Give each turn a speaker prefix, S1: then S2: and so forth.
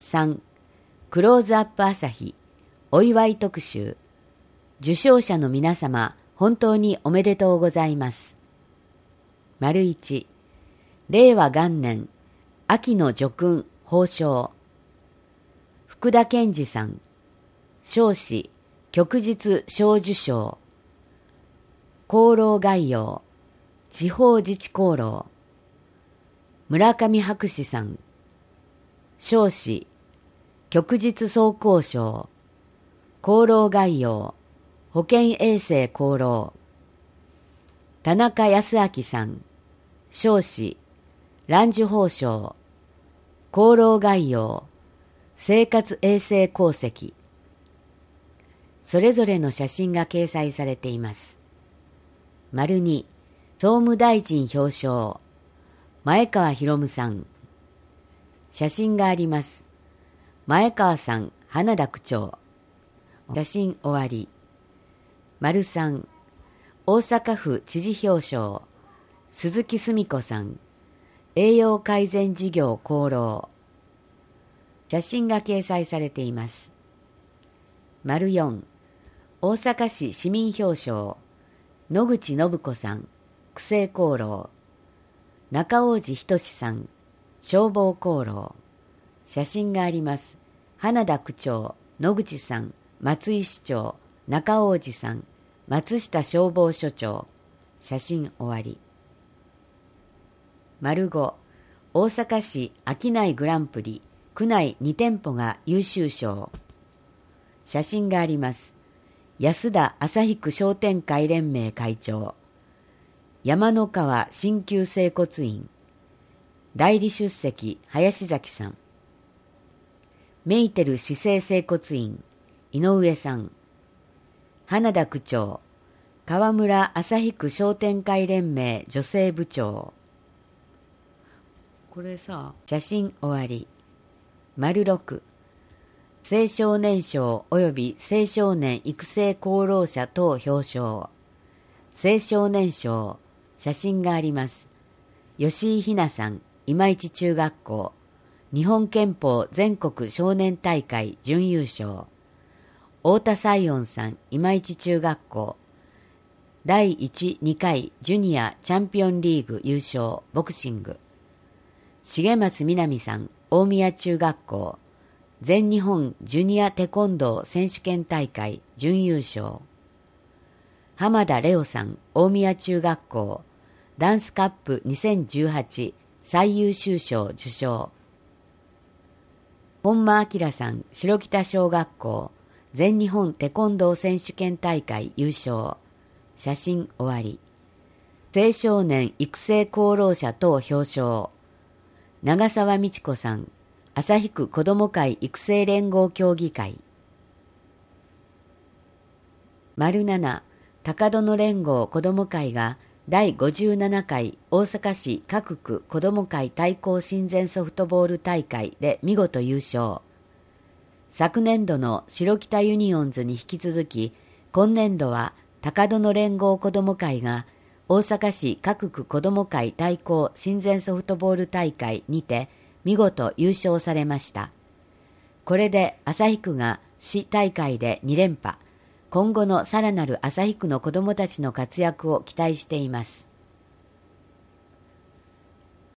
S1: 3、クローズアップ朝日お祝い特集。受賞者の皆様、本当におめでとうございます。1、令和元年秋の叙勲褒章。福田健二さん、彰子旭日小綬章。功労概要、地方自治功労。村上博士さん、彰子旭日総工賞。功労概要、保健衛生功労。田中康明さん、彰子蘭寿褒章。功労概要、生活衛生功績。それぞれの写真が掲載されています。2、総務大臣表彰。前川博さん。写真があります。前川さん、花田区長。写真終わり。3、大阪府知事表彰。鈴木澄子さん。栄養改善事業功労。写真が掲載されています。4、大阪市市民表彰。野口信子さん。区政功労。中王子仁さん。消防功労。写真があります。花田区長、野口さん、松井市長、中王子さん、松下消防署長。写真終わり。5、大阪市商いグランプリ区内2店舗が優秀賞。写真があります。安田旭区商店会連盟会長。山の川鍼灸整骨院。代理出席林崎さん。メイテル市政整骨院井上さん。花田区長。川村旭区商店会連盟女性部長。これさ、写真終わり。6、青少年賞及び青少年育成功労者等表彰。青少年賞。写真があります。吉井ひなさん、今市中学校。日本憲法全国少年大会準優勝。太田西音さん、今市中学校。第1、2回ジュニアチャンピオンリーグ優勝、ボクシング。重松みなみさん、大宮中学校。全日本ジュニアテコンドー選手権大会準優勝。浜田レオさん、大宮中学校。ダンスカップ2018最優秀賞受賞。本間明さん、白北小学校。全日本テコンドー選手権大会優勝。写真終わり。青少年育成功労者等表彰。長澤美智子さん、旭区子ども会育成連合協議会。7、高殿連合子ども会が第57回大阪市各区子ども会対抗親善ソフトボール大会で見事優勝。昨年度の白北ユニオンズに引き続き、今年度は高殿連合子ども会が大阪市各区子ども会対抗親善ソフトボール大会にて見事優勝されました。これで旭区が市大会で2連覇。今後のさらなる旭区の子どもたちの活躍を期待しています。